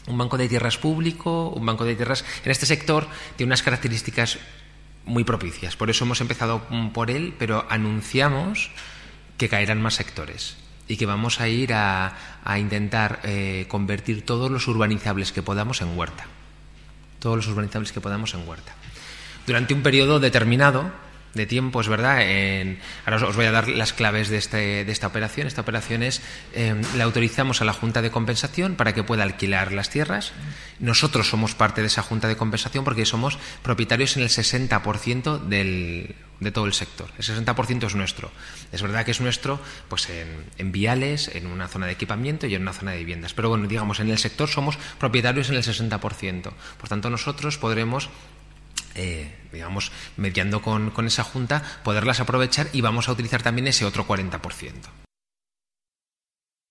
Un banco de tierras público, un banco de tierras en este sector tiene unas características muy propicias. Por eso hemos empezado por él, pero anunciamos que caerán más sectores y que vamos a ir a intentar convertir todos los urbanizables que podamos en huerta. Todos los urbanizables que podamos en huerta. Durante un periodo determinado de tiempo, es verdad. Ahora os voy a dar las claves de esta operación. Esta operación es, la autorizamos a la Junta de Compensación para que pueda alquilar las tierras. Nosotros somos parte de esa Junta de Compensación porque somos propietarios en el 60% de todo el sector. El 60% es nuestro. Es verdad que es nuestro pues en viales, en una zona de equipamiento y en una zona de viviendas. Pero bueno, digamos, en el sector somos propietarios en el 60%. Por tanto, nosotros podremos, digamos, mediando con esa junta, poderlas aprovechar y vamos a utilizar también ese otro 40%.